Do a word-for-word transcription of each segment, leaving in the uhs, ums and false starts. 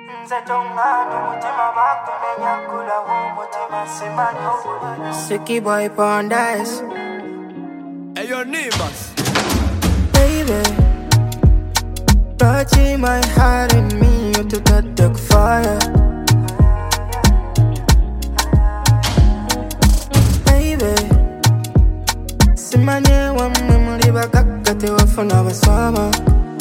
Sicky boy Paradise. Hey, your neighbors. Baby, touching my heart and me, you to that dark fire. Baby, simanye wa mmuli bakakate wafuna basama.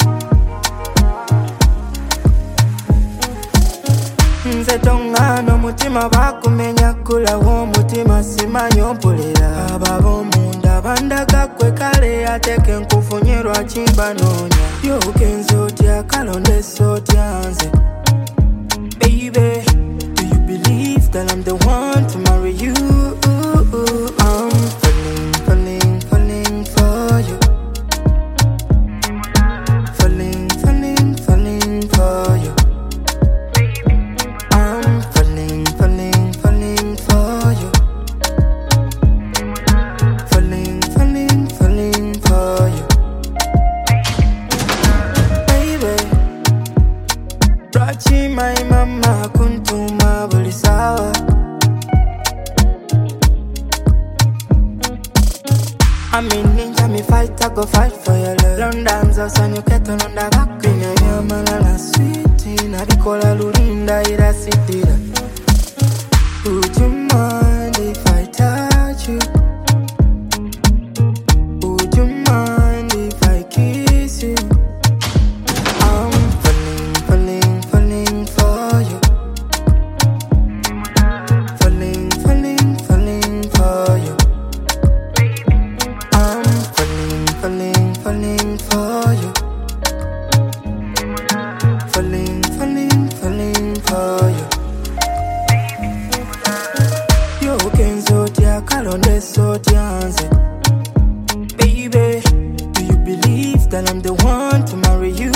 Nze tonga n'omutima bakumenya kula w'omutima simanyi ompulira ababo munda bandaga kwe kale ateke nkufunye lwaki mbanoonya yogenze otya kalondesa otya nze. Baby, do you believe that I'm the one to marry you? I'm falling, falling, falling for you. Falling, falling, falling for you. My mama kuntuma buli sawa. I mean ninja me fight, I go fight for your love. London zosa nyuketo nonda bakwine yamala na sweet na bikola lulinda ira sitira. Would you mind if I touch you? Would you mind if I kiss you? Falling for you. Falling, falling, falling for you. Yo kenzo tia kalonde so tianze. Baby, do you believe that I'm the one to marry you?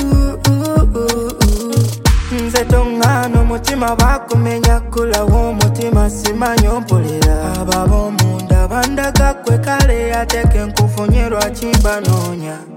Nze tonga n'omutima bakumenya kula w'omutima simanyi ompulira ababo munda bandaga kwe kale ateke nkufunye lwaki mbanoonya.